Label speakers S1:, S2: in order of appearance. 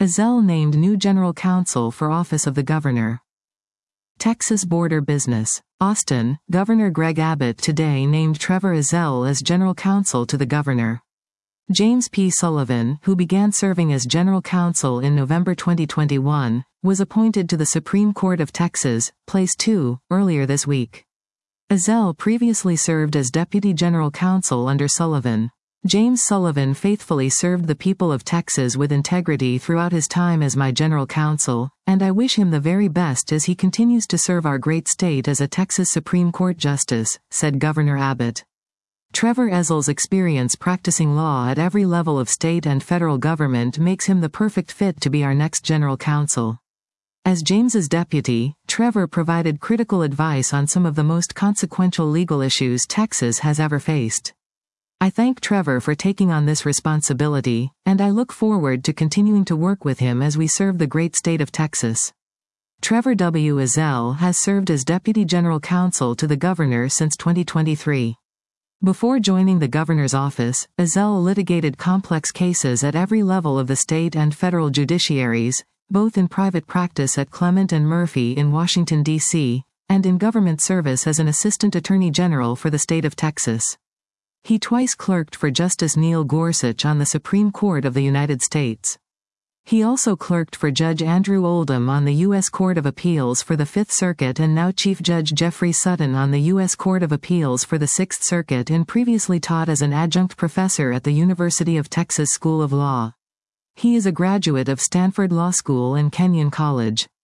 S1: Ezell named new general counsel for office of the governor. Texas border business. Austin, Governor Greg Abbott today named Trevor Ezell as general counsel to the governor. James P. Sullivan, who began serving as general counsel in November 2021, was appointed to the Supreme Court of Texas, Place 2, earlier this week. Ezell previously served as deputy general counsel under Sullivan. James Sullivan faithfully served the people of Texas with integrity throughout his time as my general counsel, and I wish him the very best as he continues to serve our great state as a Texas Supreme Court justice, said Governor Abbott. Trevor Ezell's experience practicing law at every level of state and federal government makes him the perfect fit to be our next general counsel. As James's deputy, Trevor provided critical advice on some of the most consequential legal issues Texas has ever faced. I thank Trevor for taking on this responsibility, and I look forward to continuing to work with him as we serve the great state of Texas. Trevor W. Ezell has served as Deputy General Counsel to the Governor since 2023. Before joining the governor's office, Ezell litigated complex cases at every level of the state and federal judiciaries, both in private practice at Clement and Murphy in Washington, D.C., and in government service as an Assistant Attorney General for the state of Texas. He twice clerked for Justice Neil Gorsuch on the Supreme Court of the United States. He also clerked for Judge Andrew Oldham on the U.S. Court of Appeals for the Fifth Circuit and now Chief Judge Jeffrey Sutton on the U.S. Court of Appeals for the Sixth Circuit, and previously taught as an adjunct professor at the University of Texas School of Law. He is a graduate of Stanford Law School and Kenyon College.